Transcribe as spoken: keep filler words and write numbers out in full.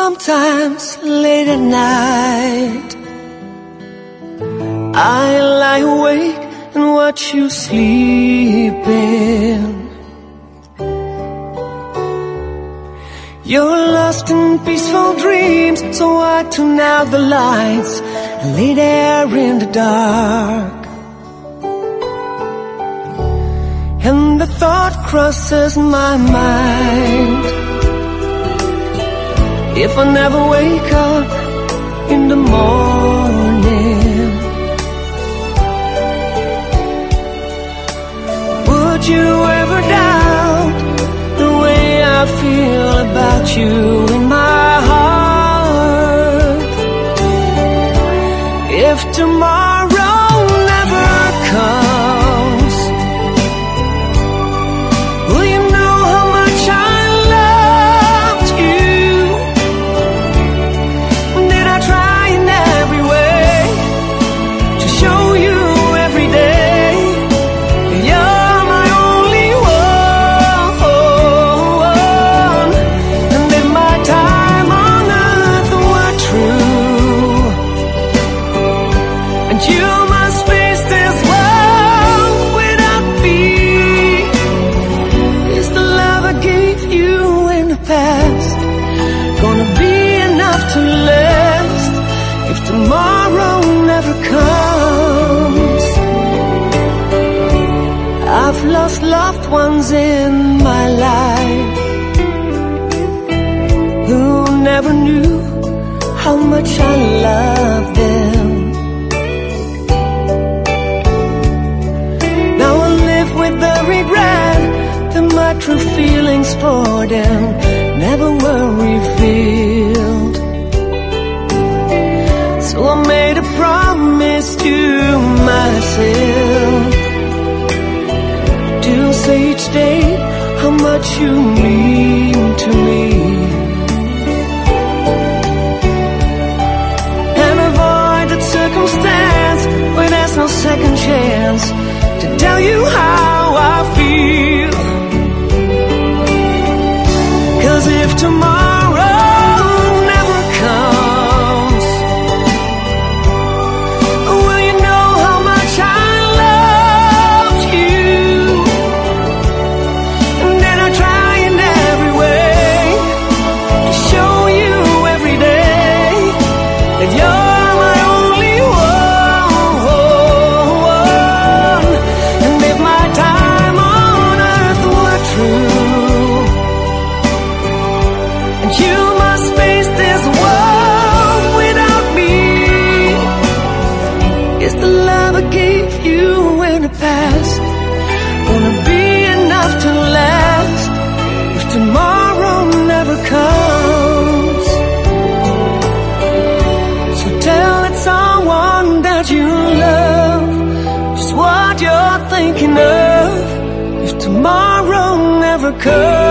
Sometimes late at night I lie awake and watch you sleeping. You're lost in peaceful dreams, so I turn out the lights and lay there in the dark. And the thought crosses my mind, if I never wake up in the morning, would you ever doubt the way I feel about you in my heart? If tomorrow never comes, will you know how much I loved you? Did I try in every way to show you every day that you're my only one? And if my time on earth were true, and you must face this world without me, is the love I gave you in the past gonna be enough to last if tomorrow never comes? I've lost loved ones in my life who never knew how much I loved them. Now I live with the regret that my true feelings for them never were revealed. So I made a promise to myself to say each day how much you mean to me, and avoid that circumstance where there's no second chance to tell you how I feel. 'Cause if tomorrow never comes, will you know how much I loved you? And then I try in every way to show you every day that you're my only one. And if my time on earth were true, and you must face this world without me, is the love I gave you in the past gonna be enough to last if tomorrow never comes? So tell it someone that you love just what you're thinking of if tomorrow never comes.